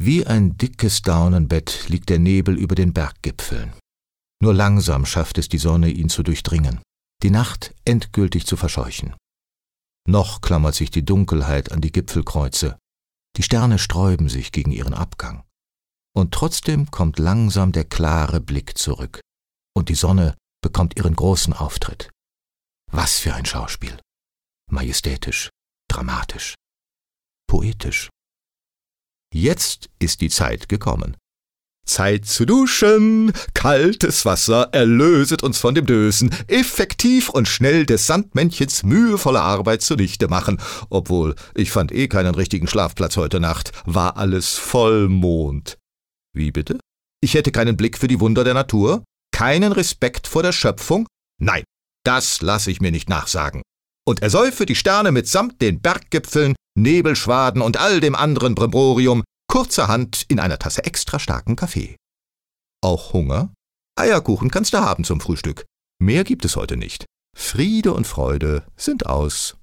Wie ein dickes Daunenbett liegt der Nebel über den Berggipfeln. Nur langsam schafft es die Sonne, ihn zu durchdringen, die Nacht endgültig zu verscheuchen. Noch klammert sich die Dunkelheit an die Gipfelkreuze. Die Sterne sträuben sich gegen ihren Abgang. Und trotzdem kommt langsam der klare Blick zurück. Und die Sonne bekommt ihren großen Auftritt. Was für ein Schauspiel! Majestätisch, dramatisch, poetisch. Jetzt ist die Zeit gekommen. Zeit zu duschen, kaltes Wasser erlöset uns von dem Dösen, effektiv und schnell des Sandmännchens mühevolle Arbeit zunichte machen. Obwohl, ich fand keinen richtigen Schlafplatz heute Nacht, war alles Vollmond. Wie bitte? Ich hätte keinen Blick für die Wunder der Natur? Keinen Respekt vor der Schöpfung? Nein, das lasse ich mir nicht nachsagen. Und ersäufe die Sterne mitsamt den Berggipfeln, Nebelschwaden und all dem anderen Brimborium kurzerhand in einer Tasse extra starken Kaffee. Auch Hunger? Eierkuchen kannst du haben zum Frühstück. Mehr gibt es heute nicht. Friede und Freude sind aus.